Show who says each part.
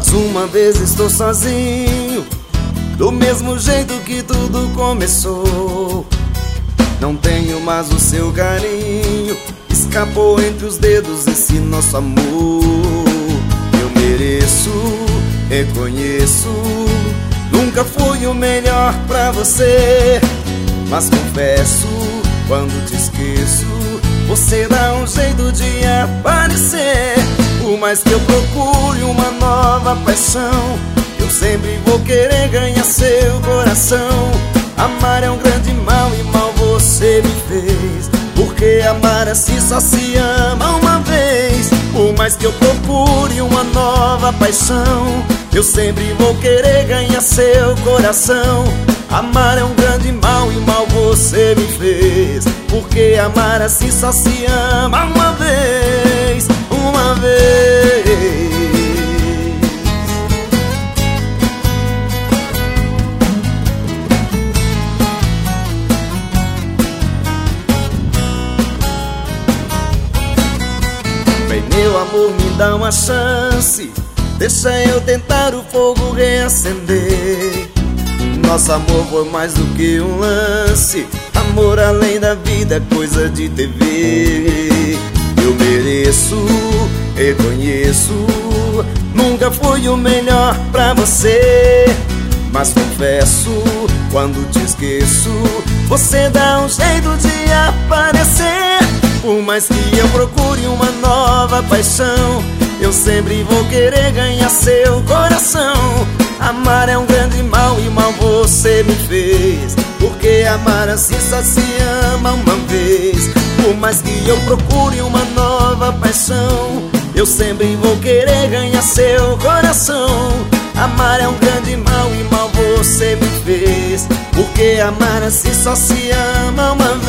Speaker 1: Mais uma vez estou sozinho, do mesmo jeito que tudo começou. Não tenho mais o seu carinho, escapou entre os dedos esse nosso amor. Eu mereço, reconheço, nunca fui o melhor pra você. Mas confesso, quando te esqueço, você dá um jeito de aparecer. Por mais que eu procure uma nova paixão, eu sempre vou querer ganhar seu coração. Amar é um grande mal e mal você me fez, porque amar assim só se ama uma vez. Por mais que eu procure uma nova paixão, eu sempre vou querer ganhar seu coração. Amar é um grande mal e mal você me fez, porque amar assim só se ama uma vez. Uma vez. Vem, meu amor, me dá uma chance, deixa eu tentar o fogo reacender. Nosso amor foi mais do que um lance, amor além da vida, coisa de TV. Eu mereço, reconheço, nunca fui o melhor pra você. Mas confesso, quando te esqueço, você dá um jeito de aparecer. Por mais que eu procure uma nova paixão, eu sempre vou querer ganhar seu coração. Amar é um grande mal e mal você me fez, porque amar assim só se ama uma vez. Por mais que eu procure uma nova paixão, eu sempre vou querer ganhar seu coração. Amar é um grande mal e mal você me fez, porque amar assim só se ama uma vez.